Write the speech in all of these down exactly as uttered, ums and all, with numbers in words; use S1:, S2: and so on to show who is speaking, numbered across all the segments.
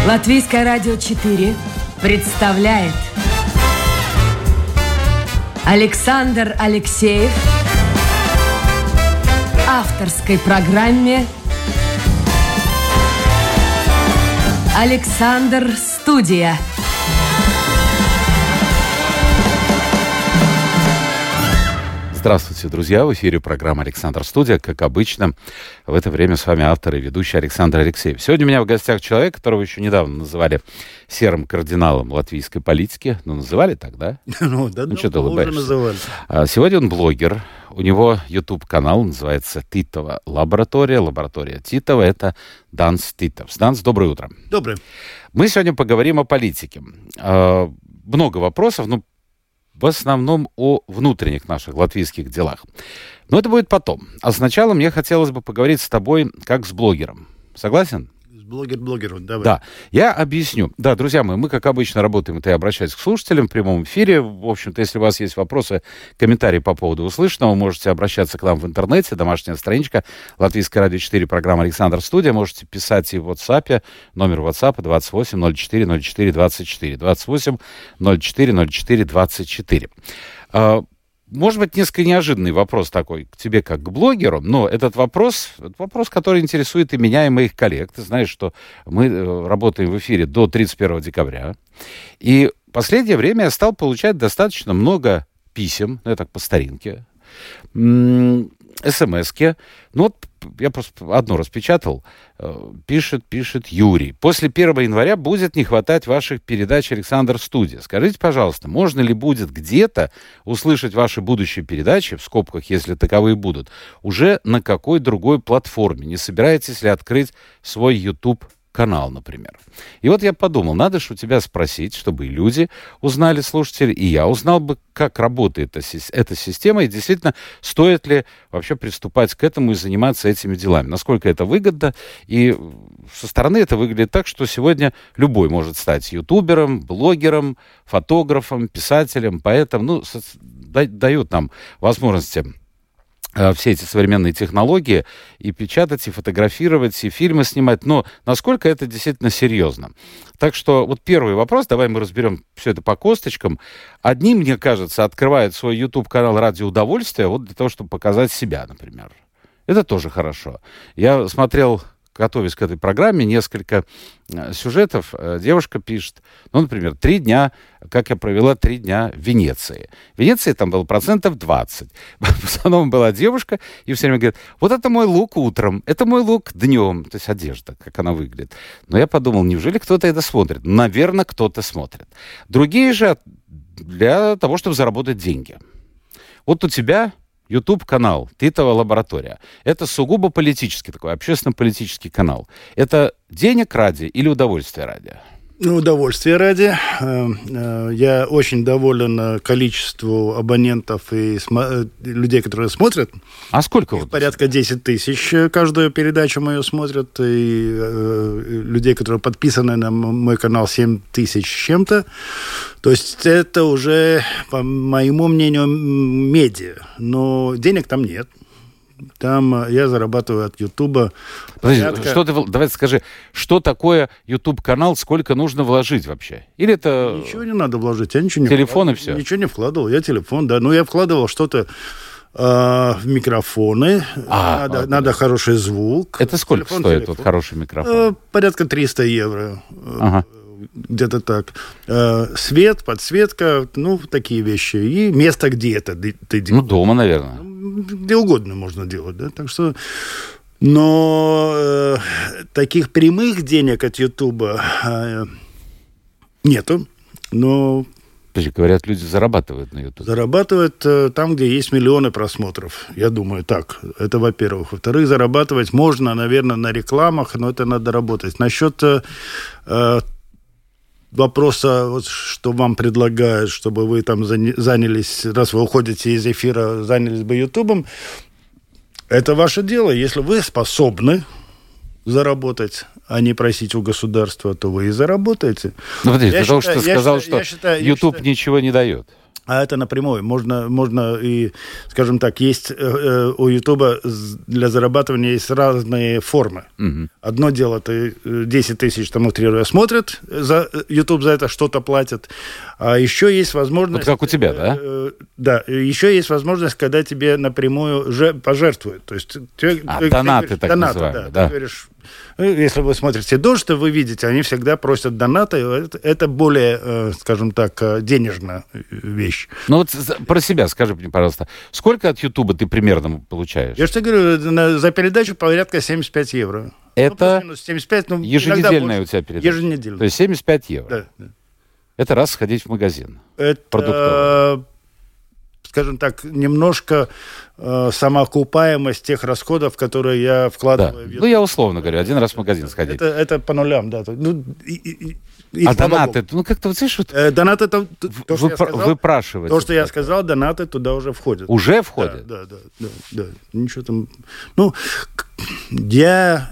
S1: Латвийское радио четыре представляет Александр Алексеев в авторской программе «Александр Студия».
S2: Здравствуйте, друзья! В эфире программа «Александр Студия». Как обычно, в это время с вами автор и ведущий Александр Алексеев. Сегодня у меня в гостях человек, которого еще недавно называли серым кардиналом латвийской политики. Ну, называли так, да?
S3: Ну, да,
S2: ну, что ты улыбаешься?
S3: Называли.
S2: А сегодня он блогер. У него YouTube-канал, называется «Титова лаборатория». Лаборатория Титова — это Данс Титовс. Данс, доброе утро.
S3: Доброе.
S2: Мы сегодня поговорим о политике. А, много вопросов, но в основном о внутренних наших латвийских делах. Но это будет потом. А сначала мне хотелось бы поговорить с тобой как с блогером. Согласен?
S3: Блогер блогеру, давай.
S2: Да, я объясню. Да, друзья мои, мы, как обычно, работаем, это я обращаюсь к слушателям в прямом эфире. В общем-то, если у вас есть вопросы, комментарии по поводу услышанного, можете обращаться к нам в интернете, домашняя страничка Латвийское радио четыре, программа «Александр Студия». Можете писать и в WhatsApp, номер WhatsApp двадцать восемь ноль четыре ноль четыре двадцать четыре, двадцать восемь ноль четыре ноль четыре двадцать четыре. Может быть, несколько неожиданный вопрос такой к тебе как к блогеру, но этот вопрос, это вопрос, который интересует и меня, и моих коллег. Ты знаешь, что мы работаем в эфире до тридцать первого декабря, и в последнее время я стал получать достаточно много писем, ну, я так по старинке, смс-ки. Ну вот я просто одно распечатал. Пишет, пишет Юрий. После первого января будет не хватать ваших передач «Александр Студия». Скажите, пожалуйста, можно ли будет где-то услышать ваши будущие передачи, в скобках, если таковые будут, уже на какой другой платформе? Не собираетесь ли открыть свой YouTube канал, например? И вот я подумал, надо же у тебя спросить, чтобы и люди узнали, слушатели, и я узнал бы, как работает эта система, и действительно, стоит ли вообще приступать к этому и заниматься этими делами. Насколько это выгодно. И со стороны это выглядит так, что сегодня любой может стать ютубером, блогером, фотографом, писателем, поэтом, ну, дают нам возможности все эти современные технологии и печатать, и фотографировать, и фильмы снимать. Но насколько это действительно серьезно? Так что вот первый вопрос, давай мы разберем все это по косточкам. Одни, мне кажется, открывают свой YouTube-канал ради удовольствия, вот для того, чтобы показать себя, например. Это тоже хорошо. Я смотрел, готовясь к этой программе, несколько сюжетов. Девушка пишет, ну, например, три дня, как я провела три дня в Венеции. В Венеции там было процентов двадцать. В основном была девушка, и все время говорит, вот это мой лук утром, это мой лук днем. То есть одежда, как она выглядит. Но я подумал, неужели кто-то это смотрит? Наверное, кто-то смотрит. Другие же для того, чтобы заработать деньги. Вот у тебя YouTube-канал «Титова лаборатория». Это сугубо политический такой, общественно-политический канал. Это денег ради или удовольствия ради?
S3: Ну, удовольствие ради. Я очень доволен количеству абонентов и людей, которые смотрят.
S2: А сколько? Вот?
S3: Порядка десять тысяч каждую передачу мою смотрят. И людей, которые подписаны на мой канал, семь тысяч с чем-то. То есть это уже, по моему мнению, медиа. Но денег там нет. Там я зарабатываю от Ютуба.
S2: Подожди, что ты, давай скажи, что такое YouTube-канал, сколько нужно вложить вообще? Или это...
S3: Ничего не надо вложить, я ничего не
S2: телефон
S3: вкладывал.
S2: И все?
S3: Ничего не вкладывал, я телефон, да. Ну, я вкладывал что-то э, в микрофоны, а, надо, надо хороший звук.
S2: Это сколько телефон, стоит телефон. Вот хороший микрофон?
S3: Э, порядка триста евро.
S2: Ага.
S3: Где-то так. Э, свет, подсветка, ну, такие вещи. И место, где это ты делаешь.
S2: Ну, дома, наверное.
S3: Где угодно можно делать, да, так что... Но э, таких прямых денег от Ютуба э, нету, но...
S2: Подожди, говорят, люди зарабатывают на Ютубе.
S3: Зарабатывают э, там, где есть миллионы просмотров, я думаю, так. Это, во-первых. Во-вторых, зарабатывать можно, наверное, на рекламах, но это надо работать. Насчет... Э, вопроса, вот, что вам предлагают, чтобы вы там занялись, раз вы уходите из эфира, занялись бы Ютубом, это ваше дело. Если вы способны заработать, а не просить у государства, то вы и заработаете.
S2: Ну, подожди, потому что ты сказал, я, что я считаю, YouTube я считаю, ничего не дает.
S3: А это напрямую. Можно, можно и, скажем так, есть э, у Ютуба для зарабатывания есть разные формы. Угу. Одно дело, ты десять тысяч, там, утрирую, смотрят, за Ютуб за это что-то платят. А еще есть возможность...
S2: Вот как у тебя, да?
S3: Э, да. Еще есть возможность, когда тебе напрямую же пожертвуют. То есть, тебе,
S2: а,
S3: ты,
S2: донаты,
S3: ты говоришь,
S2: так
S3: донаты,
S2: называемые,
S3: да.
S2: да.
S3: Ты говоришь... Если вы смотрите «Дождь», то вы видите, они всегда просят донаты. Это, это более, скажем так, денежная вещь.
S2: Ну вот про себя скажи мне, пожалуйста. Сколько от Ютуба ты примерно получаешь?
S3: Я же тебе говорю, за передачу порядка семьдесят пять евро.
S2: Это
S3: ну, семьдесят пять, ну,
S2: еженедельная у тебя передача?
S3: Еженедельная.
S2: То есть семьдесят пять евро?
S3: Да, да.
S2: Это раз сходить в магазин?
S3: Это,
S2: продуктовый.
S3: Скажем так, немножко э, самоокупаемость тех расходов, которые я вкладываю
S2: да.
S3: в YouTube.
S2: Ну, я условно говорю, один раз в магазин сходить.
S3: Это, это по нулям, да. Ну, и, и, и,
S2: а донаты, ну, как-то, вот, знаешь, вот...
S3: Э, донаты, это, то,
S2: вы,
S3: что я сказал,
S2: выпрашивать.
S3: То, что я сказал, донаты туда уже входят.
S2: Уже входят?
S3: Да, да, да, да, да. Ничего там... Ну, я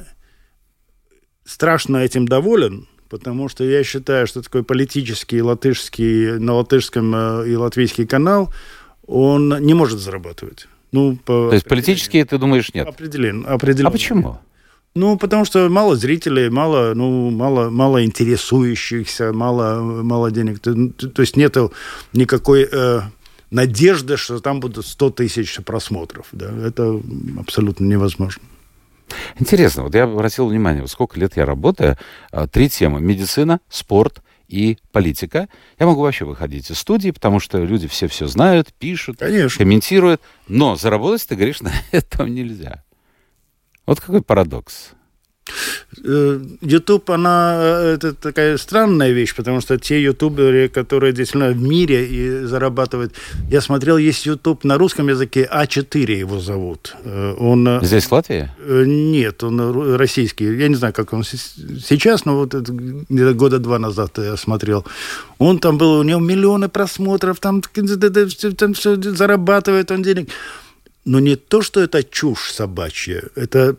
S3: страшно этим доволен, потому что я считаю, что такой политический латышский, на латышском э, и латвийский канал, он не может зарабатывать. Ну, по
S2: То есть политические, ты думаешь, нет?
S3: Определенно, определенно.
S2: А почему?
S3: Ну, потому что мало зрителей, мало, ну, мало, мало интересующихся, мало, мало денег. То, то есть нету никакой э, надежды, что там будут сто тысяч просмотров. Да? Это абсолютно невозможно.
S2: Интересно, вот я обратил внимание, вот сколько лет я работаю, три темы: медицина, спорт и политика. Я могу вообще выходить из студии, потому что люди все все знают, пишут,
S3: Конечно.
S2: комментируют, но заработать, ты говоришь, на этом нельзя. Вот какой парадокс.
S3: YouTube, она, это такая странная вещь, потому что те ютуберы, которые действительно в мире и зарабатывают... Я смотрел, есть YouTube на русском языке, а четыре его зовут. Он...
S2: Здесь в Латвии?
S3: Нет, он российский. Я не знаю, как он сейчас, но вот это где-то года два назад я смотрел. Он там был, у него миллионы просмотров, там, там все зарабатывает он денег. Но не то, что это чушь собачья, это...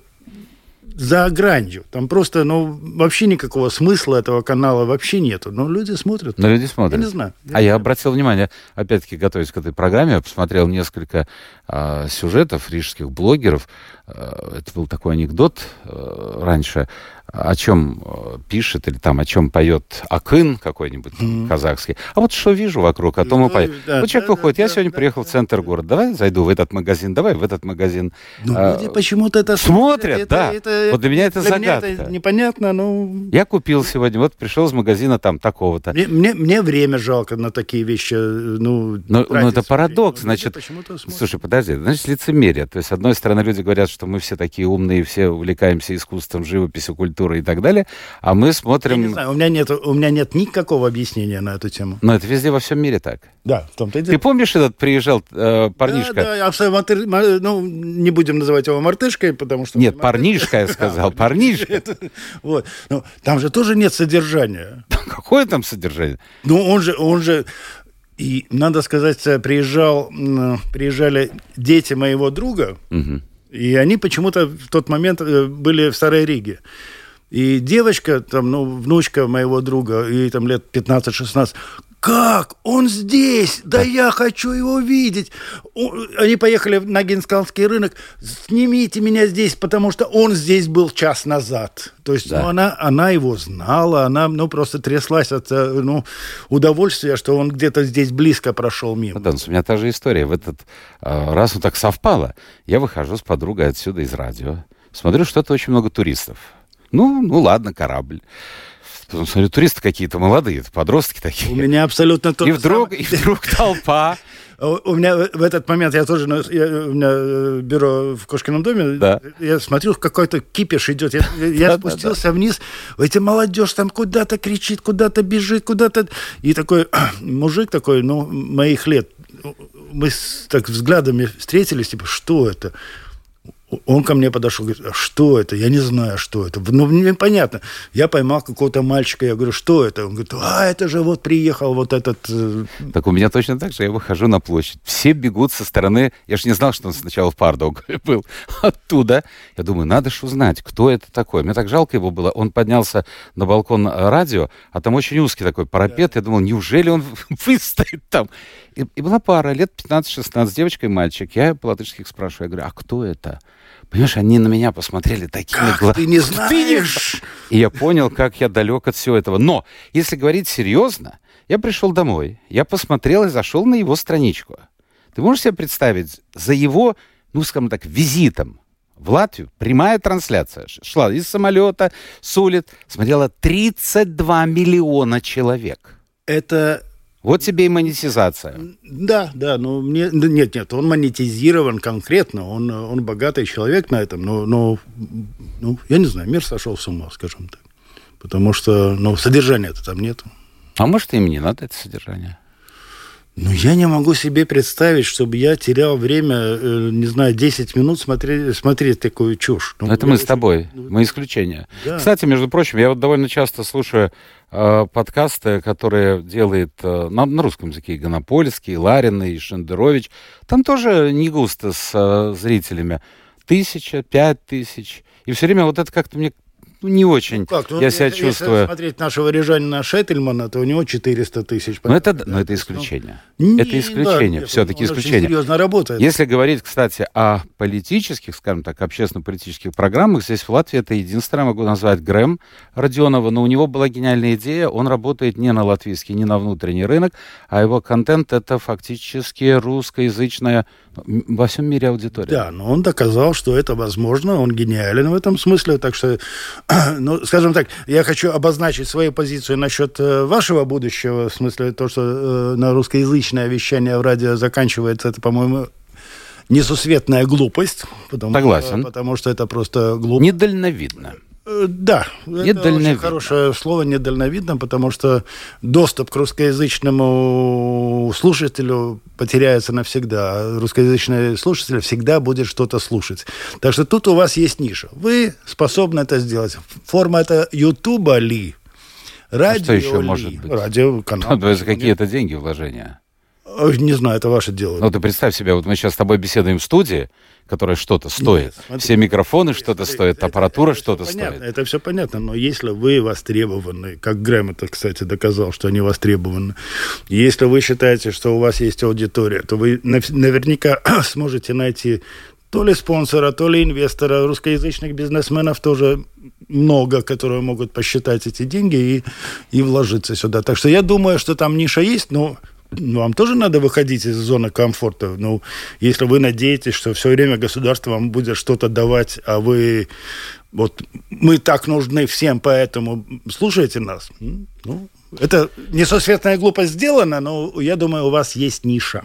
S3: за гранью. Там просто, ну, вообще никакого смысла этого канала вообще нету. Но люди смотрят.
S2: Но люди смотрят.
S3: Я не знаю. Я
S2: а
S3: не
S2: я
S3: знаю.
S2: обратил внимание, опять-таки, готовясь к этой программе, я посмотрел несколько а, сюжетов рижских блогеров. А, это был такой анекдот а, раньше, о чем а, пишет или там о чем поет Акын какой-нибудь mm-hmm. казахский. А вот что вижу вокруг, о том и поет.
S3: Да,
S2: вот человек
S3: да,
S2: выходит,
S3: да,
S2: я
S3: да,
S2: сегодня
S3: да,
S2: приехал
S3: да,
S2: в центр
S3: да.
S2: города, давай зайду в этот магазин, давай в этот магазин.
S3: Ну,
S2: а,
S3: люди почему-то это
S2: смотрят,
S3: это,
S2: да.
S3: Это,
S2: вот для меня это
S3: для
S2: загадка.
S3: Меня это непонятно, но...
S2: Я купил сегодня, вот пришел из магазина там такого-то.
S3: Мне, мне, мне время жалко на такие вещи. Ну,
S2: но, но это парадокс,
S3: время.
S2: значит... Слушай, подожди, значит, лицемерие. То есть, с одной стороны, люди говорят, что мы все такие умные, все увлекаемся искусством, живописью, культурой и так далее, а мы смотрим...
S3: Я не знаю, у меня нет, у меня нет никакого объяснения на эту тему.
S2: Но это везде во всем мире так.
S3: Да, в том-то и дело.
S2: Ты помнишь, этот приезжал э, парнишка?
S3: Да, да, абсолютно. Ну, не будем называть его мартышкой, потому что...
S2: Нет, парнишка, я сказал, парнишка.
S3: Вот. Ну, там же тоже нет содержания.
S2: Какое там содержание?
S3: Ну, он же, он же... И, надо сказать, приезжал, приезжали дети моего друга, угу. И они почему-то в тот момент были в Старой Риге. И девочка, там, ну, внучка моего друга, ей там лет пятнадцать-шестнадцать, как? Он здесь? Да, да я хочу его видеть. Они поехали на Генскалский рынок. Снимите меня здесь, потому что он здесь был час назад. То есть да. ну, она, она его знала, она ну, просто тряслась от ну, удовольствия, что он где-то здесь близко прошел мимо.
S2: Да, у меня та же история. В этот раз вот так совпало. Я выхожу с подругой отсюда из радио. Смотрю, что-то очень много туристов. Ну, ну ладно, корабль. Смотрю, туристы какие-то молодые, подростки такие.
S3: У меня абсолютно то
S2: и
S3: же
S2: вдруг,
S3: самое.
S2: И вдруг толпа.
S3: У меня в этот момент, я тоже, я, у меня бюро в Кошкином доме,
S2: да.
S3: Я смотрю, какой-то кипиш идет. Я, я да, спустился да, да. вниз, эти молодежь там куда-то кричит, куда-то бежит, куда-то... И такой мужик такой, ну, моих лет, мы с, так взглядами встретились, типа, что это? Он ко мне подошел, говорит, а что это? Я не знаю, что это. Ну, мне понятно. Я поймал какого-то мальчика, я говорю, что это? Он говорит, а, это же вот приехал вот этот...
S2: Так у меня точно так же. Я выхожу на площадь. Все бегут со стороны... Я же не знал, что он сначала в Пардаугове был. Оттуда. Я думаю, надо ж узнать, кто это такой. Мне так жалко его было. Он поднялся на балкон радио, а там очень узкий такой парапет. Я думал, неужели он выстоит там? И, и была пара, лет пятнадцать-шестнадцать, девочка и мальчик. Я по-латышски их спрашиваю. Я говорю, а кто это? Понимаешь, они на меня посмотрели такими глазами.
S3: Ты не знаешь?
S2: И я понял, как я далек от всего этого. Но, если говорить серьезно, я пришел домой, я посмотрел и зашел на его страничку. Ты можешь себе представить, за его, ну, скажем так, визитом в Латвию прямая трансляция шла из самолета, с улиц, смотрела тридцать два миллиона человек.
S3: Это...
S2: Вот тебе и монетизация.
S3: Да, да, но мне... Нет, нет, он монетизирован конкретно, он, он богатый человек на этом, но, но ну, я не знаю, мир сошел с ума, скажем так. Потому что, ну, содержания-то там нету.
S2: А может, им не надо это содержание?
S3: Ну, я не могу себе представить, чтобы я терял время, не знаю, десять минут смотреть, смотреть такую чушь. Ну,
S2: это мы
S3: очень...
S2: с тобой, мы исключение.
S3: Да.
S2: Кстати, между прочим, я вот довольно часто слушаю э, подкасты, которые делает э, на, на русском языке и Гонопольский, и Ларин, и Шендерович. Там тоже не густо с э, зрителями. Тысяча, пять тысяч. И все время вот это как-то мне... Ну, не очень. Ну, как? Ну, я себя
S3: если
S2: чувствую...
S3: Если смотреть нашего рижанина Шеттельмана, то у него четыреста тысяч.
S2: Но это, но это исключение.
S3: Ну,
S2: это исключение, да, все-таки
S3: он
S2: исключение.
S3: Очень серьезно работает.
S2: Если говорить, кстати, о политических, скажем так, общественно-политических программах, здесь в Латвии это единственное, могу назвать Грэм Родионова, но у него была гениальная идея, он работает не на латвийский, не на внутренний рынок, а его контент это фактически русскоязычная во всем мире аудитория.
S3: Да, но он доказал, что это возможно, он гениален в этом смысле, так что, ну, скажем так, я хочу обозначить свою позицию насчет вашего будущего, в смысле то, что э, на русскоязычное вещание в радио заканчивается, это, по-моему, несусветная глупость, потому,
S2: Согласен.
S3: потому что это просто глупо.
S2: Недальновидно.
S3: Да, это очень хорошее слово «недальновидно», потому что доступ к русскоязычному слушателю потеряется навсегда. Русскоязычный слушатель всегда будет что-то слушать. Так что тут у вас есть ниша. Вы способны это сделать. Форма это Ютуба ли? Радио
S2: а что еще
S3: ли?
S2: может быть?
S3: Радиоканал.
S2: Ну, за какие-то деньги вложения?
S3: Не знаю, это ваше дело.
S2: Ну, ты представь себе, вот мы сейчас с тобой беседуем в студии, которая что-то стоит. Нет, смотри, все микрофоны нет, что-то смотри, стоят, это, аппаратура это что-то
S3: понятно,
S2: стоит.
S3: Это все понятно, но если вы востребованы, как Грэм это, кстати, доказал, что они востребованы, если вы считаете, что у вас есть аудитория, то вы наверняка сможете найти то ли спонсора, то ли инвестора. Русскоязычных бизнесменов тоже много, которые могут посчитать эти деньги и, и вложиться сюда. Так что я думаю, что там ниша есть, но... Ну, вам тоже надо выходить из зоны комфорта. Ну, если вы надеетесь, что все время государство вам будет что-то давать, а вы... Вот мы так нужны всем, поэтому слушайте нас. Ну, это несусветная глупость сделана, но я думаю, у вас есть ниша.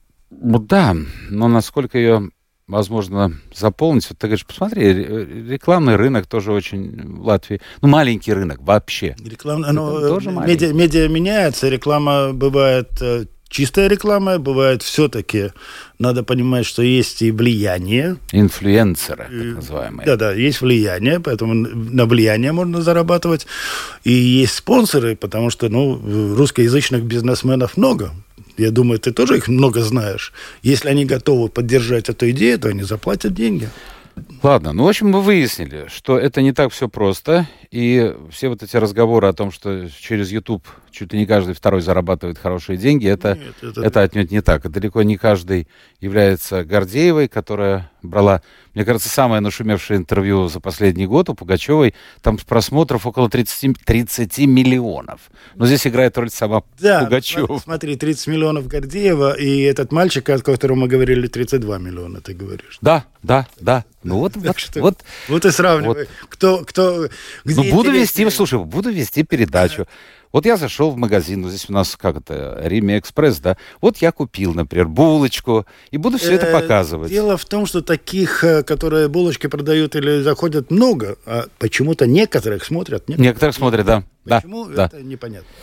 S2: Ну да, но насколько ее возможно заполнить. Вот ты говоришь, посмотри, рекламный рынок тоже очень в Латвии. Ну, маленький рынок вообще.
S3: Реклама, ну, медиа, медиа меняется, реклама бывает чистая реклама, бывает все-таки, надо понимать, что есть и влияние.
S2: Инфлюенсеры, так называемые.
S3: Да-да, есть влияние, поэтому на влияние можно зарабатывать. И есть спонсоры, потому что, ну, русскоязычных бизнесменов много. Я думаю, ты тоже их много знаешь. Если они готовы поддержать эту идею, то они заплатят деньги.
S2: Ладно, ну, в общем, мы выяснили, что это не так все просто, и все вот эти разговоры о том, что через YouTube чуть ли не каждый второй зарабатывает хорошие деньги, это, Нет, это... это отнюдь не так. И далеко не каждый является Гордеевой, которая брала, мне кажется, самое нашумевшее интервью за последний год у Пугачевой. Там просмотров около тридцать, тридцать миллионов. Но здесь играет роль сама
S3: да,
S2: Пугачева.
S3: Смотри, тридцать миллионов Гордеева, и этот мальчик, о котором мы говорили, тридцать два миллиона, ты говоришь.
S2: Да, да, да. Ну вот, вот,
S3: что,
S2: вот.
S3: Вот и сравнивай. Вот. Кто, кто, где
S2: ну, буду вести, слушай, буду вести передачу. Вот я зашел в магазин, вот здесь у нас как это, Риме Экспресс, да. Вот я купил, например, булочку, и буду все это показывать.
S3: Дело в том, что таких, которые булочки продают или заходят, много, а почему-то некоторых смотрят.
S2: Некоторых, некоторых смотрят, да.
S3: Почему,
S2: да,
S3: это
S2: да.
S3: непонятно.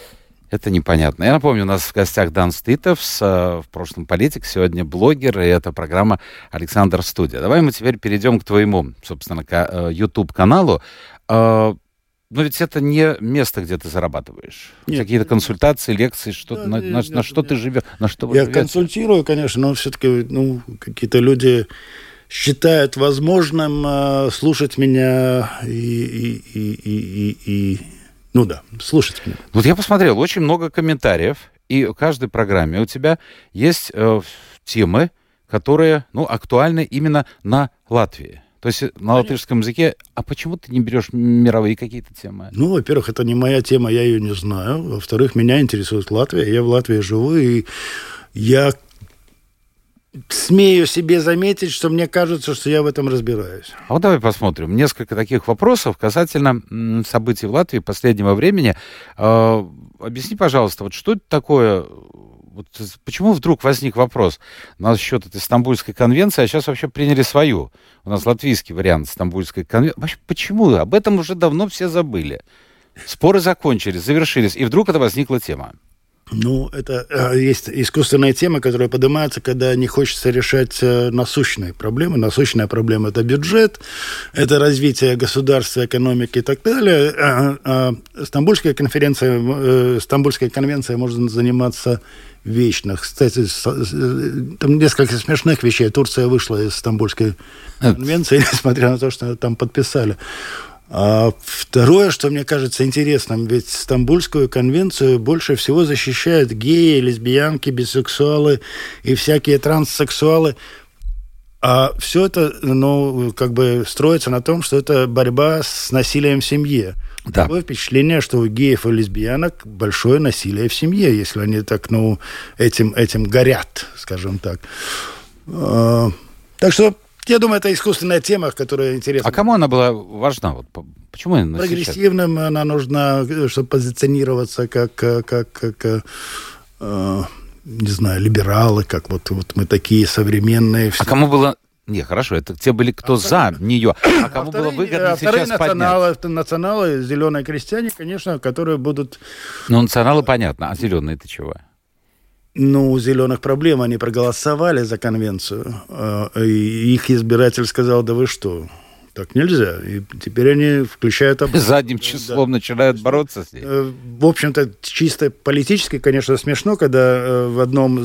S2: Это непонятно. Я напомню, у нас в гостях Дан Ститовс, в прошлом политик, сегодня блогер, и это программа «Александр Студия». Давай мы теперь перейдем к твоему, собственно, YouTube-каналу. Но ведь это не место, где ты зарабатываешь. Нет, какие-то консультации, лекции, что, да, на, нет, на, нет, на что нет. ты живешь, на что вы
S3: Я
S2: живете?
S3: консультирую, конечно, но все-таки ну, какие-то люди считают возможным э, слушать меня и, и, и, и, и, и ну да, слушать меня.
S2: Вот я посмотрел, очень много комментариев, и в каждой программе у тебя есть э, темы, которые, ну, актуальны именно на Латвии. То есть на латышском языке. А почему ты не берешь мировые какие-то темы?
S3: Ну, во-первых, это не моя тема, я ее не знаю. Во-вторых, меня интересует Латвия. Я в Латвии живу, и я смею себе заметить, что мне кажется, что я в этом разбираюсь.
S2: А вот давай посмотрим. Несколько таких вопросов касательно событий в Латвии последнего времени. Э, объясни, пожалуйста, вот что это такое... Вот почему вдруг возник вопрос насчет этой Стамбульской конвенции, а сейчас вообще приняли свою? У нас латвийский вариант Стамбульской конвенции. Вообще, почему? Об этом уже давно все забыли. Споры закончились, завершились, и вдруг это возникла тема.
S3: Ну, это э, есть искусственная тема, которая поднимается, когда не хочется решать э, насущные проблемы. Насущная проблема – это бюджет, это развитие государства, экономики и так далее. А, а Стамбульская конференция, э, Стамбульская конвенция может заниматься вечно. Кстати, с, э, там несколько смешных вещей. Турция вышла из Стамбульской конвенции, несмотря на то, что там подписали. А второе, что мне кажется интересным, ведь Стамбульскую конвенцию больше всего защищают геи, лесбиянки, бисексуалы и всякие транссексуалы. А все это, ну, как бы строится на том, что это борьба с насилием в семье. Да. Такое впечатление, что у геев и лесбиянок большое насилие в семье, если они так, ну, этим, этим горят, скажем так. А, так что я думаю, это искусственная тема, которая интересна.
S2: А кому она была важна? Вот, почему она
S3: Прогрессивным сейчас? Она нужна, чтобы позиционироваться как, как, как э, не знаю, либералы, как вот, вот мы такие современные.
S2: А кому было... Не, хорошо, это те были, кто а за вторые... нее. А кому а было выгодно а сейчас
S3: националы,
S2: поднять?
S3: Националы, зеленые крестьяне, конечно, которые будут...
S2: Ну, националы понятно, а зеленые это чего?
S3: Ну, у зеленых проблем, они проголосовали за конвенцию, и их избиратель сказал, да вы что, так нельзя. И теперь они включают... Об...
S2: Задним числом да. начинают бороться с ней.
S3: В общем-то, чисто политически, конечно, смешно, когда в одном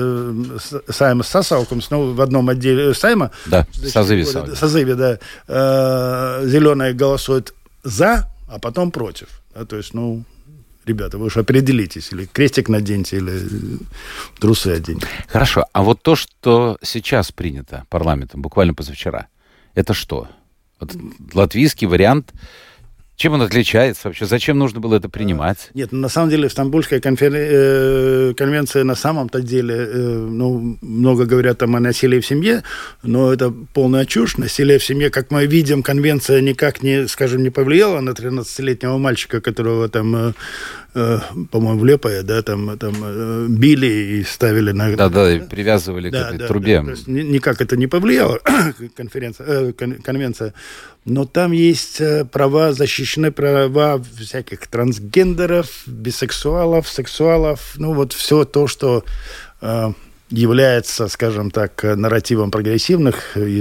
S3: Сайма Сасаукумс, ну, в одном отделе Сайма...
S2: Да, созыве,
S3: созыве, да, зеленые голосуют за, а потом против. Да, то есть, ну... Ребята, вы уж определитесь, или крестик наденьте, или трусы оденьте.
S2: Хорошо, а вот то, что сейчас принято парламентом, буквально позавчера, это что? Вот латвийский вариант, чем он отличается вообще? Зачем нужно было это принимать?
S3: Нет, на самом деле Стамбульская конфер... конвенция на самом-то деле, ну, много говорят там о насилии в семье, но это полная чушь. Насилие в семье, как мы видим, конвенция никак не, скажем, не повлияла на тринадцатилетнего мальчика, которого там, по-моему, в Лепое, да, там, там били и ставили на...
S2: Да-да, и привязывали да, к этой
S3: да,
S2: трубе.
S3: Да, то есть никак это не повлияло, конференция, конвенция. Но там есть права, защищены права всяких трансгендеров, бисексуалов, сексуалов, ну вот все то, что э, является, скажем так, нарративом прогрессивных и,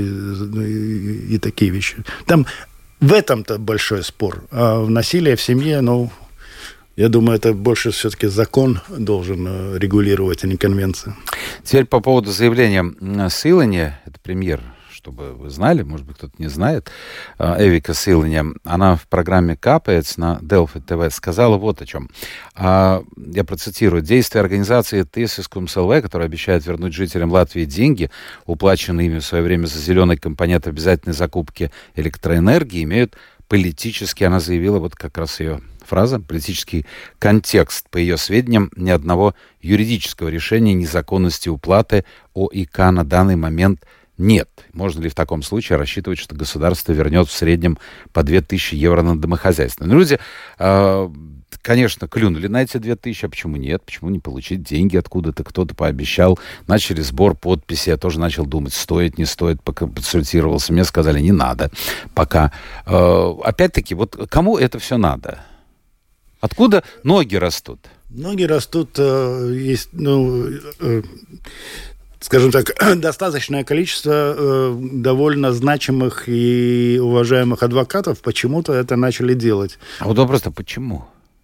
S3: и, и такие вещи. Там в этом-то большой спор. А в насилии в семье, ну, я думаю, это больше все-таки закон должен регулировать, а не конвенция.
S2: Теперь по поводу заявления Силани, это премьер, чтобы вы знали, может быть, кто-то не знает, Эвика Силани, она в программе «Капец» на Делфи ТВ сказала вот о чем. Я процитирую. «Действия организации Тесискум СЛВ, которая обещает вернуть жителям Латвии деньги, уплаченные ими в свое время за зеленый компонент обязательной закупки электроэнергии, имеют политический», она заявила, вот как раз ее фраза, политический контекст. По ее сведениям, ни одного юридического решения незаконности уплаты ОИК на данный момент нет. Можно ли в таком случае рассчитывать, что государство вернет в среднем по две тысячи евро на домохозяйство? Но люди, э, конечно, клюнули на эти две тысячи, а почему нет? Почему не получить деньги откуда-то? Кто-то пообещал. Начали сбор подписей. Я тоже начал думать, стоит, не стоит. Пока консультировался. Мне сказали, не надо пока. Э, опять-таки, вот кому это все надо? Откуда ноги растут?
S3: Ноги растут, есть, ну, скажем так, достаточное количество довольно значимых и уважаемых адвокатов почему-то это начали делать.
S2: А вот вопрос-то почему?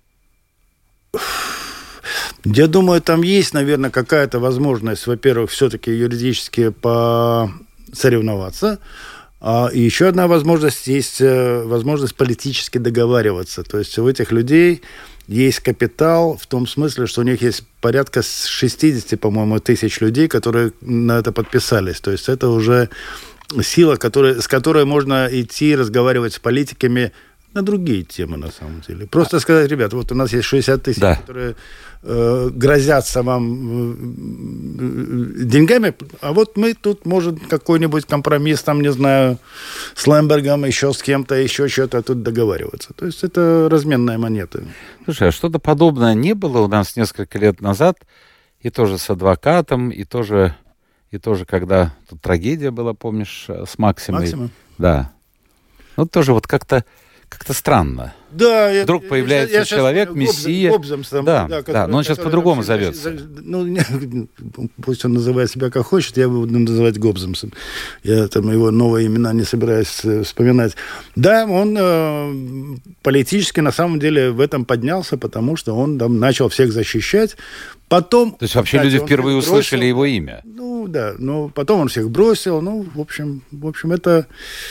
S3: Я думаю, там есть, наверное, какая-то возможность, во-первых, все-таки юридически посоревноваться. А еще одна возможность есть возможность политически договариваться. То есть у этих людей есть капитал в том смысле, что у них есть порядка шестьдесят, по-моему, тысяч людей, которые на это подписались. То есть это уже сила, которая, с которой можно идти разговаривать с политиками на другие темы, на самом деле. Просто сказать, ребят, вот у нас есть шестьдесят тысяч, да. которые э, грозятся вам э, деньгами, а вот мы тут, может, какой-нибудь компромисс, там, не знаю, с Лембергом, еще с кем-то, еще что-то тут договариваться. То есть это разменная монета.
S2: Слушай, а что-то подобное не было у нас несколько лет назад, и тоже с адвокатом, и тоже, и тоже когда тут трагедия была, помнишь, с Максимой?
S3: Максимом?
S2: Да. Ну, тоже вот как-то Как-то странно.
S3: Да,
S2: Вдруг я, появляется я, я человек,
S3: сейчас,
S2: мессия.
S3: Гоббс, там,
S2: да,
S3: да,
S2: да, но он сейчас по-другому зовется.
S3: Ну, пусть он называет себя как хочет, я буду называть Гоббсом. Я там его новые имена не собираюсь вспоминать. Да, он э, политически на самом деле в этом поднялся, потому что он там начал всех защищать. Потом,
S2: То есть вообще
S3: кстати,
S2: люди впервые
S3: бросил,
S2: услышали его имя?
S3: Ну, да, но потом он всех бросил. Ну, в общем, в общем, это...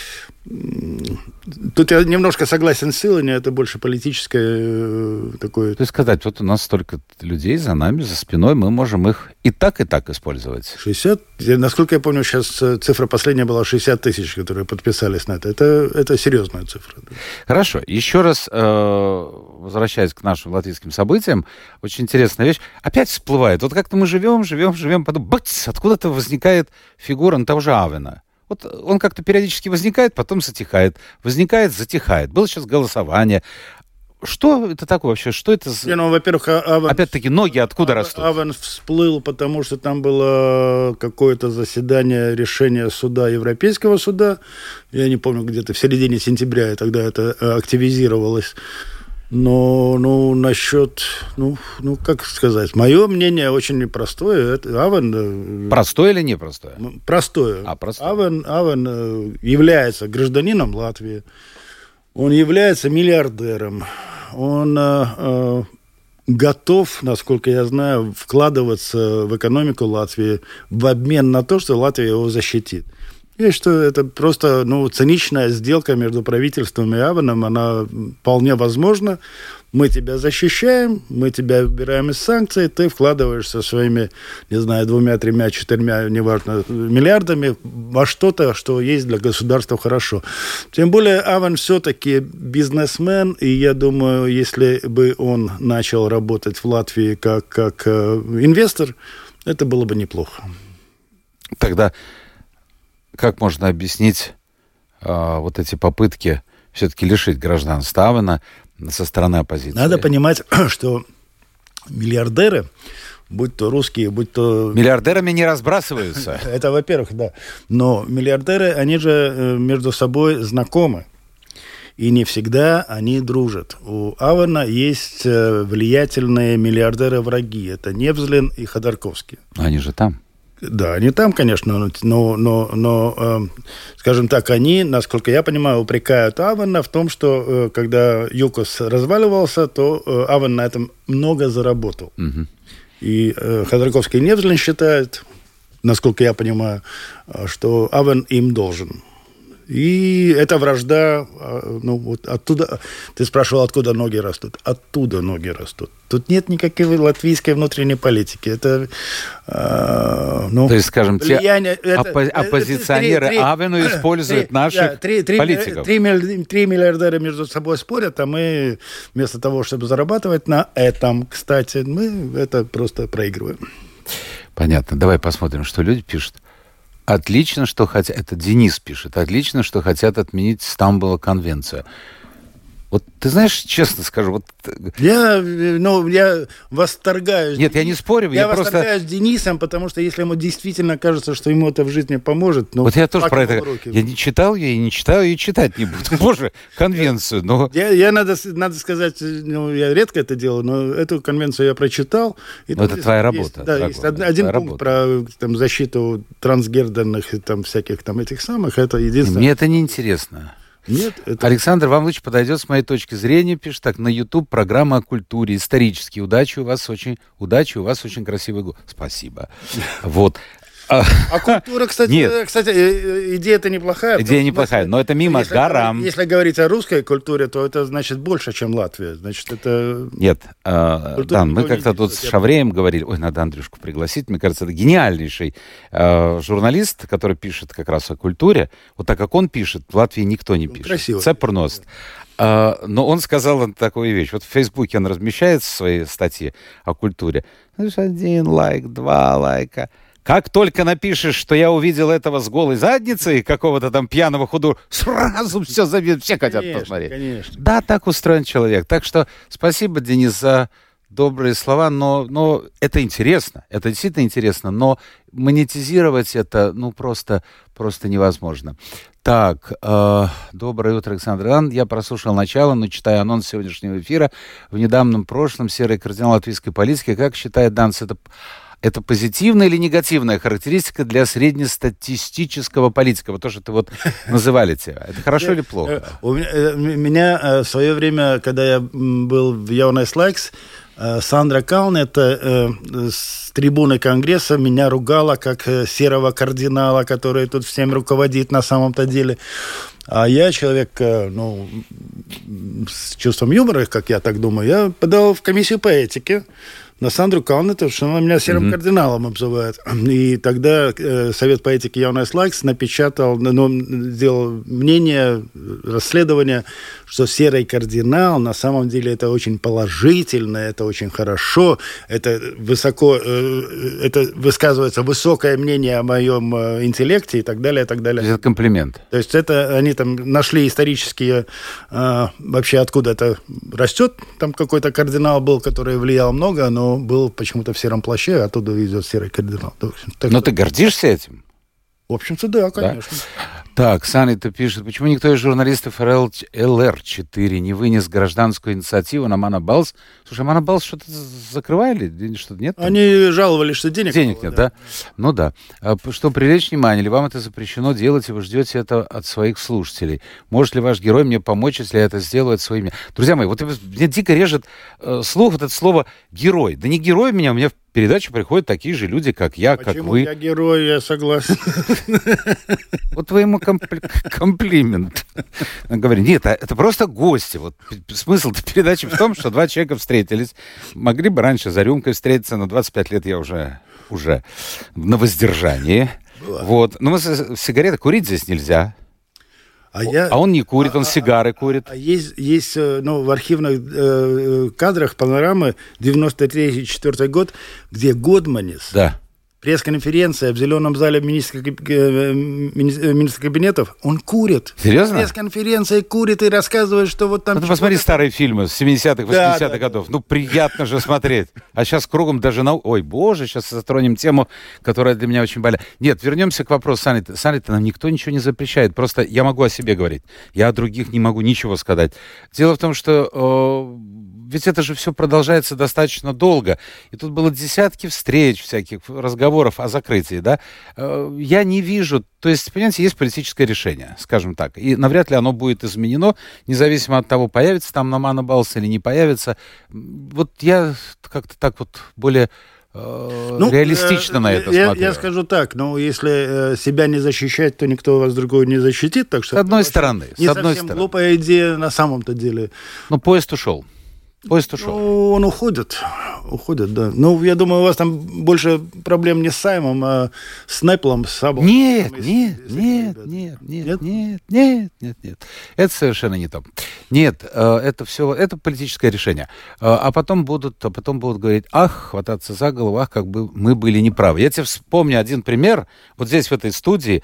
S3: Тут я немножко согласен с Силани, это больше политическое такое...
S2: То есть сказать, вот у нас столько людей за нами, за спиной, мы можем их и так, и так использовать.
S3: шестьдесят? Насколько я помню, сейчас цифра последняя была шестьдесят тысяч, которые подписались на это. Это, это серьезная цифра. Да.
S2: Хорошо. Еще раз, э, возвращаясь к нашим латвийским событиям, очень интересная вещь. Опять всплывает. Вот как-то мы живем, живем, живем, потом бац, откуда-то возникает фигура ну, того же Авена. Вот он как-то периодически возникает, потом затихает. Возникает, затихает. Было сейчас голосование. Что это такое вообще? Что это за...
S3: Ну, во-первых, Авен...
S2: Опять-таки, ноги откуда растут?
S3: Авен всплыл, потому что там было какое-то заседание, решение суда, Европейского суда. Я не помню, где-то в середине сентября тогда это активизировалось. Но, ну, насчет, ну, ну, как сказать, мое мнение очень непростое. Это Авен...
S2: Простое или непростое?
S3: Простое.
S2: А, простое.
S3: Авен, Авен является гражданином Латвии. Он является миллиардером. Он э, э, готов, насколько я знаю, вкладываться в экономику Латвии в обмен на то, что Латвия его защитит. Я считаю, это просто ну, циничная сделка между правительством и Авеном. Она вполне возможна. Мы тебя защищаем, мы тебя убираем из санкций, ты вкладываешься своими, не знаю, двумя, тремя, четырьмя, неважно, миллиардами во что-то, что есть для государства хорошо. Тем более Авен все-таки бизнесмен, и я думаю, если бы он начал работать в Латвии как, как э, инвестор, это было бы неплохо.
S2: Тогда как можно объяснить э, вот эти попытки все-таки лишить гражданства Авена со стороны оппозиции?
S3: Надо понимать, что миллиардеры, будь то русские, будь то...
S2: Миллиардерами не разбрасываются.
S3: Это, во-первых, да. Но миллиардеры, они же между собой знакомы. И не всегда они дружат. У Авена есть влиятельные миллиардеры-враги. Это Невзлин и Ходорковский.
S2: Они же там.
S3: Да, они там, конечно, но, но, но э, скажем так, они, насколько я понимаю, упрекают Авена в том, что э, когда ЮКОС разваливался, то э, Авен на этом много заработал. Угу. И э, Ходорковский и Невзлин считают, насколько я понимаю, что Авен им должен. И эта вражда, ну, вот оттуда, ты спрашивал, откуда ноги растут? Оттуда ноги растут. Тут нет никакой латвийской внутренней политики. Это, э, ну...
S2: То есть, скажем,
S3: влияние,
S2: те это, оппо- оппозиционеры три, Авену три, используют три, наших да, три, три, политиков. Три, три, три миллиардера между собой спорят, а мы вместо того, чтобы зарабатывать на этом, кстати, мы это просто проигрываем. Понятно. Давай посмотрим, что люди пишут. Отлично, что хотят... Это Денис пишет. Отлично, что хотят отменить Стамбула конвенцию. Вот ты знаешь, честно скажу, вот...
S3: Я, ну, я восторгаюсь.
S2: Нет, я не спорю,
S3: я,
S2: я
S3: восторгаюсь
S2: просто...
S3: Денисом, потому что если ему действительно кажется, что ему это в жизни поможет... Ну,
S2: вот я тоже про это... Я не читал ее, и не читаю, и читать не буду. Боже, конвенцию, но...
S3: Я, я надо, надо сказать, ну, я редко это делаю, но эту конвенцию я прочитал. И
S2: это твоя работа.
S3: Есть, да, есть один пункт про там, защиту трансгендерных и там, всяких там этих самых. Это единственное...
S2: Мне это не интересно.
S3: Нет, это...
S2: Александр, вам лучше подойдет с моей точки зрения, пишет так, на YouTube программа о культуре, исторически. Удачи у вас очень, удачи у вас очень красивый голос. Спасибо. Вот.
S3: А культура, кстати,
S2: Нет.
S3: кстати, идея-то неплохая.
S2: Идея неплохая, но это мимо
S3: если,
S2: горам.
S3: Если говорить о русской культуре, то это значит больше, чем Латвия. Значит, это...
S2: Нет, э, Дан, мы как-то тут с Шавреем говорили, ой, надо Андрюшку пригласить, мне кажется, это гениальнейший э, журналист, который пишет как раз о культуре. Вот так как он пишет, в Латвии никто не пишет.
S3: Красиво.
S2: Цепурност. Uh, но он сказал такую вещь. Вот в Фейсбуке он размещает свои статьи о культуре. Один лайк, два лайка. Как только напишешь, что я увидел этого с голой задницей, какого-то там пьяного художника, сразу все забьют, все хотят
S3: конечно,
S2: посмотреть.
S3: Конечно.
S2: Да, так устроен человек. Так что спасибо, Денис, за добрые слова, но, но это интересно, это действительно интересно, но монетизировать это, ну, просто, просто невозможно. Так, э, доброе утро, Александр Иван. Я прослушал начало, но читаю анонс сегодняшнего эфира. В недавнем прошлом серый кардинал латвийской политики. Как считает Данс, это, это позитивная или негативная характеристика для среднестатистического политика? Вот то, что ты вот называли тебя. Это хорошо или плохо?
S3: У меня в свое время, когда я был в Jaunais laiks, Сандра Калн, это э, с трибуны Конгресса, меня ругала как э, серого кардинала, который тут всем руководит на самом-то деле. А я человек, э, ну, с чувством юмора, как я так думаю, я подал в комиссию по этике на Сандру Калн, потому что она меня серым mm-hmm. кардиналом обзывает. И тогда э, Совет по этике Jaunais laiks напечатал, ну, сделал мнение, расследование, что серый кардинал на самом деле это очень положительно, это очень хорошо, это высоко, э, это высказывается высокое мнение о моем э, интеллекте и так далее, и так далее.
S2: Это комплимент.
S3: То есть это они там нашли исторические, э, вообще откуда это растет, там какой-то кардинал был, который влиял много, но был почему-то в сером плаще, а оттуда идет серый кардинал. Так
S2: но
S3: что...
S2: ты гордишься этим?
S3: В общем-то, да, конечно.
S2: Да? Так, Саня-то пишет, почему никто из журналистов эл эр четыре не вынес гражданскую инициативу на Мана Балс? Слушай, Мана Балс что-то закрывали? Что-то нет? Там?
S3: Они жаловались, что денег
S2: Денег
S3: мало,
S2: нет, да? да? Ну да. А, что привлечь внимание, или вам это запрещено делать, и вы ждете это от своих слушателей? Может ли ваш герой мне помочь, если я это сделаю от своими... Друзья мои, вот мне дико режет э, слух вот это слово «герой». Да не герой меня, у меня в передачу приходят такие же люди, как я,
S3: Почему
S2: как вы.
S3: Я герой, я согласен.
S2: Вот твоему комплимент. Говорю, нет, это просто гости. Вот смысл передачи в том, что два человека встретились. Могли бы раньше за рюмкой встретиться, но двадцать пять лет я уже, уже на воздержании. Вот. Но мы сигареты курить здесь нельзя.
S3: А, я,
S2: а он не курит, он а, сигары
S3: а,
S2: курит.
S3: А есть, есть ну, в архивных э, кадрах панорамы девяносто третий — четвёртый год, где Годманис,
S2: да.
S3: пресс-конференция в зеленом зале министра, министра кабинетов, он курит.
S2: Серьезно?
S3: Пресс-конференция курит и рассказывает, что вот там...
S2: Ну, ты посмотри старые фильмы с семидесятых, восьмидесятых да, да, годов. Да. Ну, приятно же смотреть. А сейчас кругом даже на... Ой, боже, сейчас затронем тему, которая для меня очень больная. Нет, вернемся к вопросу Сани. Сани-то нам никто ничего не запрещает. Просто я могу о себе говорить. Я о других не могу ничего сказать. Дело в том, что... Э, ведь это же все продолжается достаточно долго. И тут было десятки встреч, всяких разговоров о закрытии, да. Я не вижу... То есть, понимаете, есть политическое решение, скажем так. И навряд ли оно будет изменено, независимо от того, появится там на Мана Балс или не появится. Вот я как-то так вот более... Ну, реалистично э, на это
S3: я,
S2: смотрю.
S3: Я скажу так, ну, если э, себя не защищать, то никто вас другой не защитит. Так что
S2: с одной стороны.
S3: Не
S2: с
S3: совсем
S2: одной стороны.
S3: глупая идея на самом-то деле.
S2: Но поезд ушел. Поезд ушел.
S3: Ну, он уходит. Уходит, да. Ну, я думаю, у вас там больше проблем не с Саймом, а с Нэпплом, с Сабом.
S2: Нет, там, нет, если, нет, если, нет, нет, нет, нет, нет, нет, нет. Это совершенно не то. Нет, это все, это политическое решение. А потом будут, а потом будут говорить, ах, хвататься за голову, ах, как бы мы были неправы. Я тебе вспомню один пример. Вот здесь, в этой студии,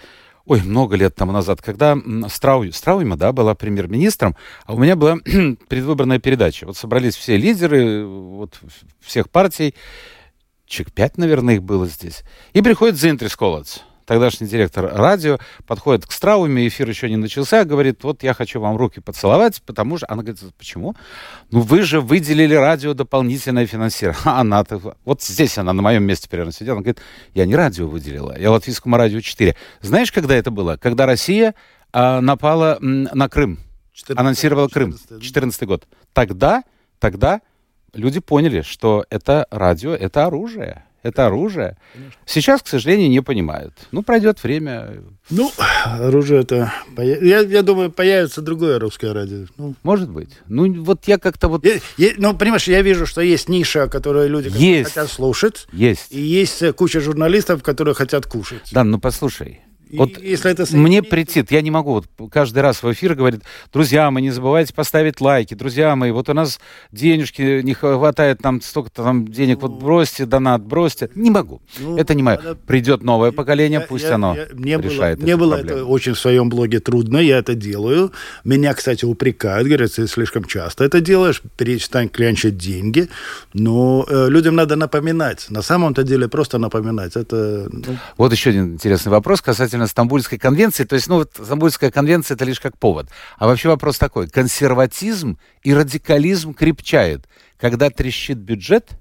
S2: ой, много лет тому назад, когда Страу, Страуйма, да, была премьер-министром, а у меня была предвыборная передача. Вот собрались все лидеры вот, всех партий, человек пять, наверное, их было здесь, и приходит Зинтрис Колоц, тогдашний директор радио, подходит к Страуме, эфир еще не начался, говорит, вот я хочу вам руки поцеловать, потому что... Она говорит, почему? Ну, вы же выделили радио дополнительное финансирование. А она-то... Вот здесь она на моем месте примерно сидела. Она говорит, я не радио выделила, я Латвийскому радио четыре. Знаешь, когда это было? Когда Россия а, напала м, на Крым, анонсировала Крым, четырнадцатый год. Тогда, тогда люди поняли, что это радио, это оружие. Это оружие. Конечно. Сейчас, к сожалению, не понимают. Ну, пройдет время.
S3: Ну, оружие это... Я, я думаю, появится другое русское радио. Ну.
S2: Может быть. Ну, вот я как-то вот...
S3: Я, я, ну, понимаешь, я вижу, что есть ниша, которую люди
S2: есть.
S3: хотят слушать.
S2: Есть.
S3: И есть куча журналистов, которые хотят кушать.
S2: Да, ну, послушай.
S3: И,
S2: вот
S3: если это
S2: мне претит, я не могу, вот каждый раз в эфир говорит, друзья мои, не забывайте поставить лайки, друзья мои, вот у нас денежки не хватает, нам столько-то там денег, ну, вот бросьте, донат, бросьте. Не могу, ну, это не мое. Придет новое поколение, я, пусть я, оно я, мне решает
S3: было, Мне было проблему. Это очень в своем блоге трудно, я это делаю. Меня, кстати, упрекают, говорят, ты слишком часто это делаешь, перестань клянчить деньги. Но э, людям надо напоминать. На самом-то деле просто напоминать. Это, ну...
S2: Вот еще один интересный вопрос касательно Стамбульской конвенции. То есть, ну, вот Стамбульская конвенция — это лишь как повод. А вообще вопрос такой. Консерватизм и радикализм крепчает, когда трещит бюджет?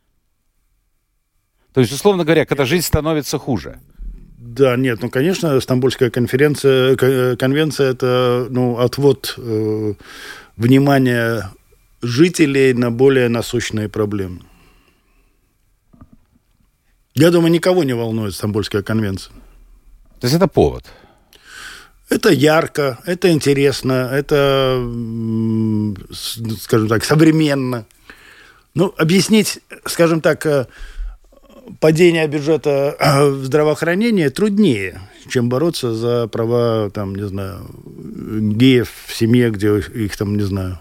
S2: То есть, условно говоря, когда жизнь становится хуже.
S3: Да, нет, ну, конечно, Стамбульская конференция, конвенция — это, ну, отвод э, внимания жителей на более насущные проблемы. Я думаю, никого не волнует Стамбульская конвенция.
S2: То есть это повод?
S3: Это ярко, это интересно, это, скажем так, современно. Ну, объяснить, скажем так, падение бюджета в здравоохранении труднее, чем бороться за права, там, не знаю, геев в семье, где их там, не знаю...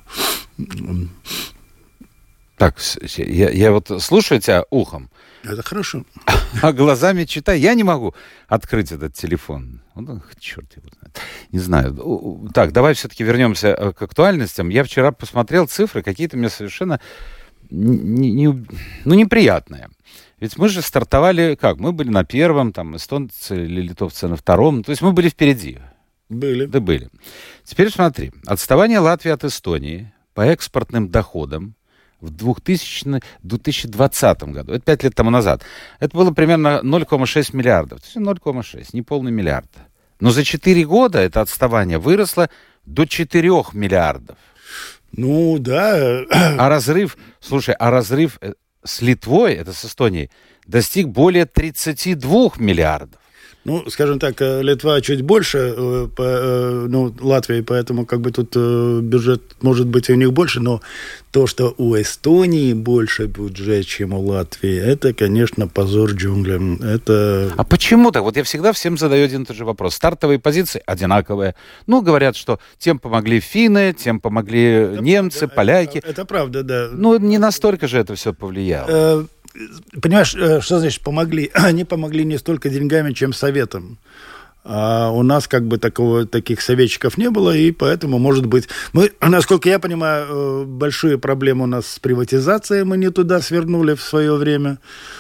S2: Так, я, я вот слушаю тебя ухом.
S3: Это хорошо.
S2: А глазами читаю. Я не могу открыть этот телефон. Ну, черт его знает. Не знаю. Так, давай все-таки вернемся к актуальностям. Я вчера посмотрел цифры, какие-то мне совершенно не, не, ну, неприятные. Ведь мы же стартовали как? Мы были на первом, там, эстонцы или литовцы на втором. То есть мы были впереди.
S3: Были.
S2: Да, были. Теперь смотри. Отставание Латвии от Эстонии по экспортным доходам в две тысячи двадцатом году, это пять лет тому назад, это было примерно ноль целых шесть десятых миллиардов. То есть ноль целых шесть, не полный миллиард. Но за четыре года это отставание выросло до четырёх миллиардов.
S3: Ну, да.
S2: А разрыв, слушай, а разрыв с Литвой, это с Эстонией, достиг более тридцати двух миллиардов.
S3: Ну, скажем так, Литва чуть больше, ну, Латвии, поэтому как бы тут бюджет может быть у них больше, но то, что у Эстонии больше бюджет, чем у Латвии, это, конечно, позор джунглям. Это...
S2: А почему так? Вот я всегда всем задаю один и тот же вопрос. Стартовые позиции одинаковые. Ну, говорят, что тем помогли финны, тем помогли это немцы, правда, поляки.
S3: Это, это правда, да.
S2: Ну, не настолько же это все повлияло.
S3: Понимаешь, что значит помогли? Они помогли не столько деньгами, чем советом. А у нас как бы такого, таких советчиков не было, и поэтому, может быть... Мы, насколько я понимаю, большие проблемы у нас с приватизацией, мы не туда свернули в свое время.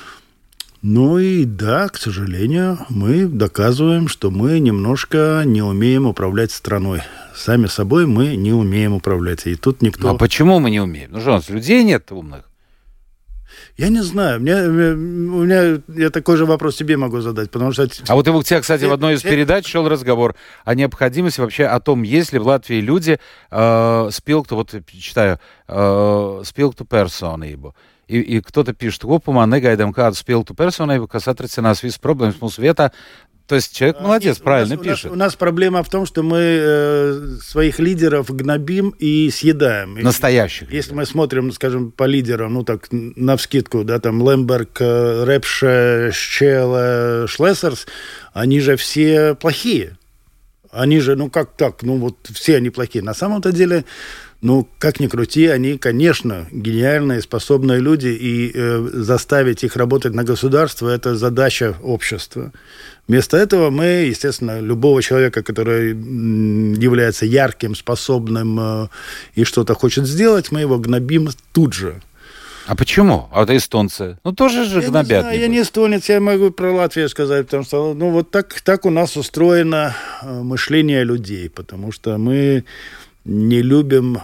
S3: Ну и да, к сожалению, мы доказываем, что мы немножко не умеем управлять страной. Сами собой мы не умеем управлять, и тут никто...
S2: А почему мы не умеем? Ну что, у нас людей нет умных?
S3: Я не знаю. Мне, у меня, я такой же вопрос тебе могу задать, потому что...
S2: А вот и у тебя, кстати, в одной из передач шел разговор о необходимости вообще о том, есть ли в Латвии люди спилкту, вот читаю, спилкту персонību. И, и кто-то пишет, kopumā negaidām kādu spilgtu personību, kas atrisinās visas problēmas mūsu vietā. То есть человек молодец, Нет, правильно
S3: у нас,
S2: пишет.
S3: У нас, у нас проблема в том, что мы э, своих лидеров гнобим и съедаем.
S2: Настоящих.
S3: Если лидеров. Мы смотрим, скажем, по лидерам, ну так, навскидку, да, там, Лемберг, Репше, Щеле, Шлессерс, они же все плохие. они же, ну как так, ну вот все они плохие. На самом-то деле, ну как ни крути, они, конечно, гениальные, способные люди, и э, заставить их работать на государство – это задача общества. Вместо этого мы, естественно, любого человека, который является ярким, способным э, и что-то хочет сделать, мы его гнобим тут же.
S2: А почему? А вот эстонцы? Ну, тоже же
S3: я
S2: гнобят.
S3: Не знаю, я не эстонец, я могу про Латвию сказать, потому что, ну, вот так, так у нас устроено мышление людей, потому что мы не любим...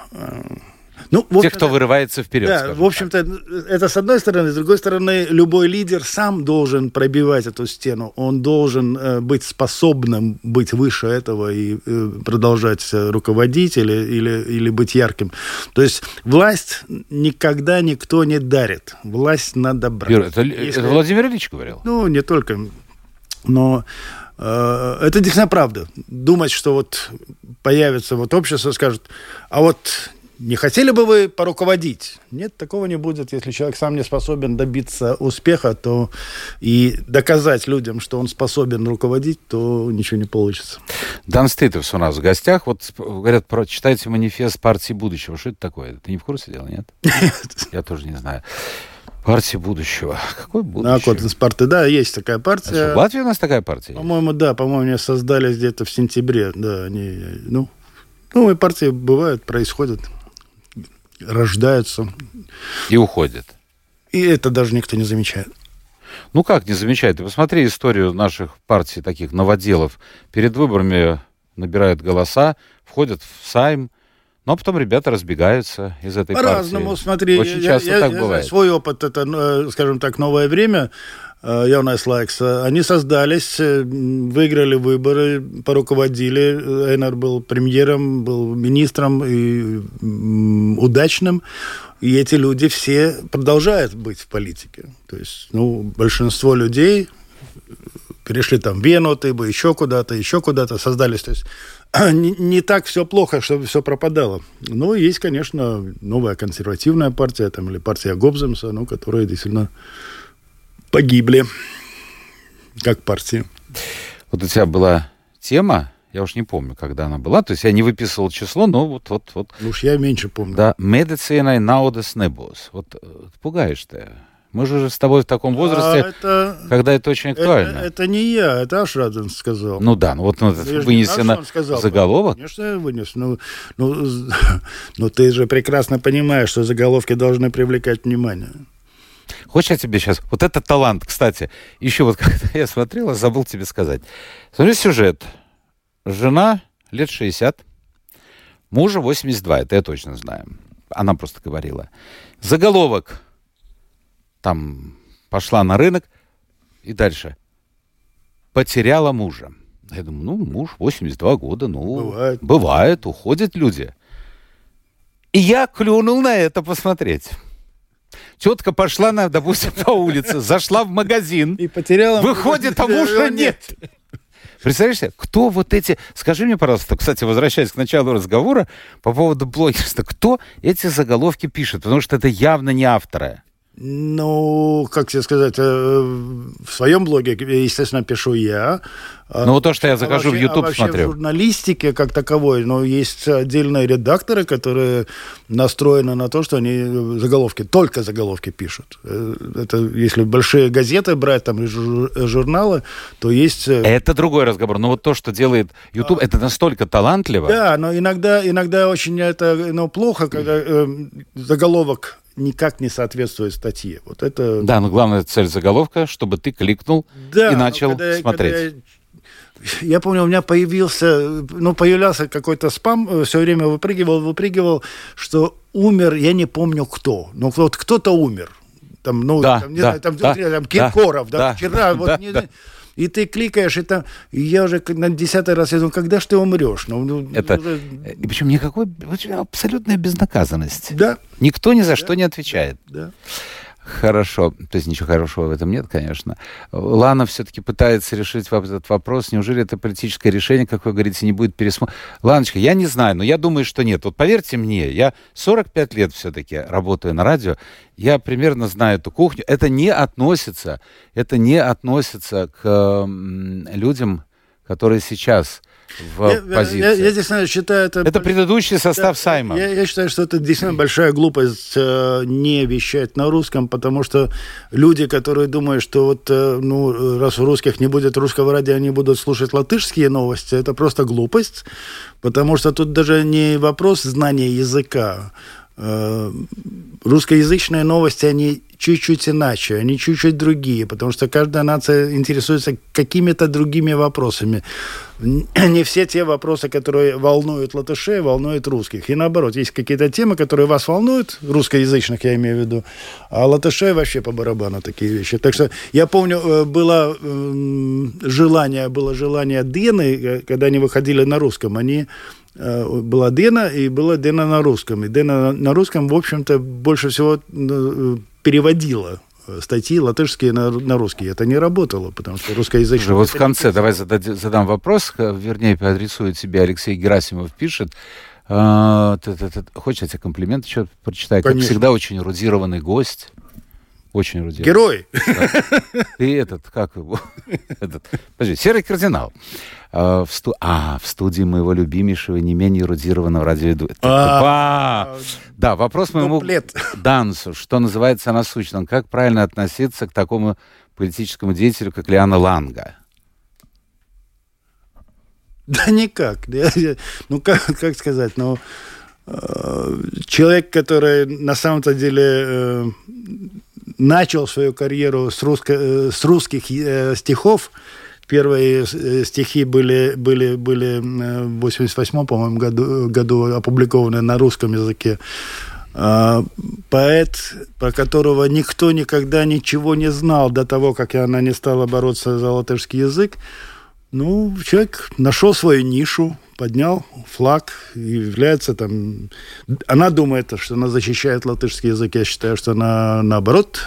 S3: Ну,
S2: Те, общем-то, кто вырывается вперед.
S3: Да, в общем-то, так. Это с одной стороны. С другой стороны, любой лидер сам должен пробивать эту стену. Он должен э, быть способным быть выше этого и э, продолжать руководить или, или, или быть ярким. То есть власть никогда никто не дарит. Власть надо брать.
S2: Юра, это, Если... это Владимир Ильич говорил?
S3: Ну, не только. Но... Это действительно правда. Думать, что вот появится вот общество, скажет, а вот не хотели бы вы поруководить? Нет, такого не будет. Если человек сам не способен добиться успеха, то и доказать людям, что он способен руководить, то ничего не получится.
S2: Дан Стейтовс у нас в гостях. Вот говорят, про, читайте манифест партии будущего. Что это такое? Ты не в курсе дела, нет? Я тоже не знаю. Партия будущего. Какое будущее?
S3: А, вот из партии, да, есть такая партия.
S2: А в Латвии у нас такая партия?
S3: По-моему, да, по-моему, они создались где-то в сентябре. Да, они, ну, ну, и партии бывают, происходят, рождаются.
S2: И уходят.
S3: И это даже никто не замечает.
S2: Ну как не замечает? Ты посмотри историю наших партий, таких новоделов. Перед выборами набирают голоса, входят в Сайм, но потом ребята разбегаются из этой партии.
S3: По-разному, смотри.
S2: Очень часто
S3: я,
S2: так
S3: я,
S2: бывает.
S3: Я, свой опыт, это, скажем так, новое время, Jaunais laiks, они создались, выиграли выборы, поруководили. Эйнар был премьером, был министром и удачным. И эти люди все продолжают быть в политике. То есть, ну, большинство людей перешли там в Вену, бы еще куда-то, еще куда-то создались. То есть не, не так все плохо, чтобы все пропадало. Но есть, конечно, новая консервативная партия, там, или партия Гобземса, ну, которые действительно погибли как партии.
S2: Вот у тебя была тема, я уж не помню, когда она была, то есть я не выписывал число, но вот... вот, вот.
S3: Ну уж я меньше помню.
S2: Да, медицина naudas nebūs. Вот пугаешь ты. Мы же уже с тобой в таком возрасте, а это, когда это очень актуально.
S3: Это, это не я, это Ашраден сказал.
S2: Ну да, ну вот ну, вынесено заголовок.
S3: Конечно, я вынес. Ну, ну, ну ты же прекрасно понимаешь, что заголовки должны привлекать внимание.
S2: Хочешь, я тебе сейчас... Вот это талант, кстати. Еще вот когда я смотрел, забыл тебе сказать. Смотри сюжет. Жена лет шестьдесят, мужа восемьдесят два, это я точно знаю. Она просто говорила. Заголовок. Там пошла на рынок и дальше. Потеряла мужа. Я думаю, ну, муж восемьдесят два года, ну, бывает, бывает уходят люди. И я клюнул на это посмотреть. Тетка пошла, на, допустим, по улице, зашла в магазин,
S3: и потеряла,
S2: выходит, а мужа нет. Представляешь себе, кто вот эти... Скажи мне, пожалуйста, кстати, возвращаясь к началу разговора по поводу блогерства, кто эти заголовки пишет? Потому что это явно не авторы.
S3: Ну, как тебе сказать, в своем блоге, естественно, пишу я.
S2: Ну, вот то, что я захожу а вообще, в YouTube,
S3: а вообще
S2: смотрю.
S3: В журналистике как таковой, но есть отдельные редакторы, которые настроены на то, что они заголовки, только заголовки пишут. Это если большие газеты брать, там, журналы, то есть...
S2: Это другой разговор. Но вот то, что делает YouTube, а... это настолько талантливо.
S3: Да, но иногда, иногда очень это ну, плохо, когда э, заголовок никак не соответствует статье. Вот это...
S2: Да, но главная цель заголовка, чтобы ты кликнул да, и начал когда, смотреть. Когда
S3: я, я помню, у меня появился, ну, появлялся какой-то спам, все время выпрыгивал, выпрыгивал, что умер, я не помню кто, но вот кто-то умер. Там, ну,
S2: да,
S3: там, не
S2: да,
S3: знаю, там,
S2: да,
S3: там Киркоров, да,
S2: да,
S3: вчера,
S2: да,
S3: вот,
S2: да,
S3: не,
S2: да.
S3: И ты кликаешь, и там, и я уже на десятый раз, я думаю, когда ж ты умрешь? Ну, ну,
S2: это,
S3: уже...
S2: И причем никакой, абсолютная безнаказанность.
S3: Да.
S2: Никто ни за
S3: да.
S2: что не отвечает.
S3: Да.
S2: Хорошо. То есть ничего хорошего в этом нет, конечно. Лана все-таки пытается решить этот вопрос. Неужели это политическое решение, как вы говорите, не будет пересмотрено? Ланочка, я не знаю, но я думаю, что нет. Вот поверьте мне, я сорок пять лет все-таки работаю на радио, я примерно знаю эту кухню. Это не относится, это не относится к людям, которые сейчас в
S3: я,
S2: позиции.
S3: Я, я, я здесь, наверное, считаю, это...
S2: Это предыдущий состав
S3: да,
S2: Сайма.
S3: Я, я считаю, что это действительно большая глупость э, не вещать на русском, потому что люди, которые думают, что вот, э, ну, раз у русских не будет русского радио, они будут слушать латышские новости, это просто глупость, потому что тут даже не вопрос знания языка. Э, русскоязычные новости, они чуть-чуть иначе, они чуть-чуть другие, потому что каждая нация интересуется какими-то другими вопросами. Не все те вопросы, которые волнуют латышей, волнуют русских. И наоборот, есть какие-то темы, которые вас волнуют, русскоязычных я имею в виду, а латышей вообще по барабану такие вещи. Так что я помню, было желание, было желание Дены, когда они выходили на русском, они была Дена и была Дена на русском. И Дена на русском, в общем-то, больше всего переводила статьи латышские на, на русский. Это не работало, потому что русскоязычные...
S2: Вот в конце давай зададим, задам вопрос, вернее, адресует себе Алексей Герасимов, пишет. А, т -т -т Хочешь, я тебе комплимент еще прочитаю? Как всегда, очень эрудированный гость. Очень эрудированный.
S3: Герой!
S2: Да. Ты этот, как его? Этот, подожди, Серый кардинал. А в, сту... а, в студии моего любимейшего, не менее эрудированного радиоведущего. А, да, вопрос моему Дансу, что называется насущным. Как правильно относиться к такому политическому деятелю, как Лиана Ланга?
S3: Да никак. Ну, как, как сказать, ну, человек, который на самом-то деле начал свою карьеру с, русско... с русских стихов. Первые стихи были, были, были в восемьдесят восьмом, по-моему, году, году опубликованы на русском языке. Поэт, про которого никто никогда ничего не знал до того, как она не стала бороться за латышский язык. Ну, человек нашел свою нишу, поднял флаг и является там... Она думает, что она защищает латышский язык. Я считаю, что она, наоборот,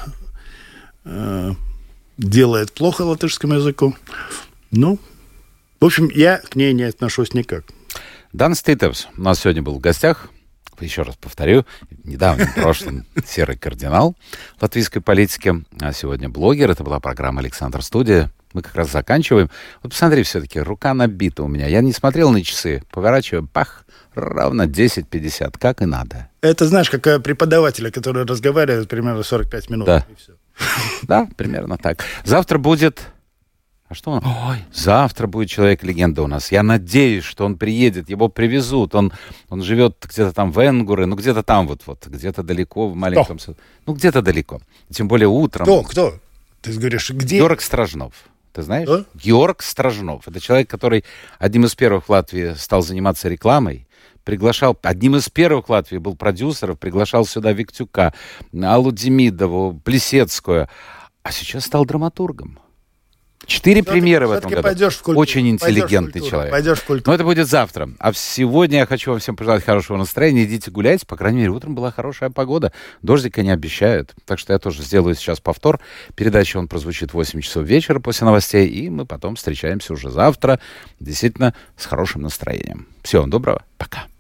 S3: делает плохо латышскому языку. Ну, в общем, я к ней не отношусь никак.
S2: Дан Ститевс у нас сегодня был в гостях. Еще раз повторю, в недавнем прошлом серый кардинал латвийской политики, а сегодня блогер. Это была программа «Александр Студия». Мы как раз заканчиваем. Вот посмотри, все-таки рука набита у меня. Я не смотрел на часы. Поворачиваю, пах, ровно десять пятьдесят, как и надо. Это, знаешь, как преподаватели, которые разговаривают примерно сорок пять минут. Да. И все. Да, примерно так. Завтра будет... А что он? Ой, завтра будет человек-легенда у нас. Я надеюсь, что он приедет, его привезут. Он, он живет где-то там в Энгуре, ну где-то там вот, вот где-то далеко, в маленьком... Кто? Ну где-то далеко. Тем более утром. Кто? Кто? Ты говоришь, где? Георг Стражнов. Ты знаешь? А? Георг Стражнов. Это человек, который одним из первых в Латвии стал заниматься рекламой. Приглашал, одним из первых в Латвии был продюсеров, приглашал сюда Виктюка, Аллу Демидову, Плесецкую. А сейчас стал драматургом. Четыре но примера в этом году. В очень интеллигентный в человек. Пойдешь в культуру. Но это будет завтра. А сегодня я хочу вам всем пожелать хорошего настроения. Идите гулять. По крайней мере, утром была хорошая погода. Дождика не обещают. Так что я тоже сделаю сейчас повтор. Передача, он прозвучит в восемь часов вечера после новостей. И мы потом встречаемся уже завтра. Действительно, с хорошим настроением. Всего вам доброго. Пока.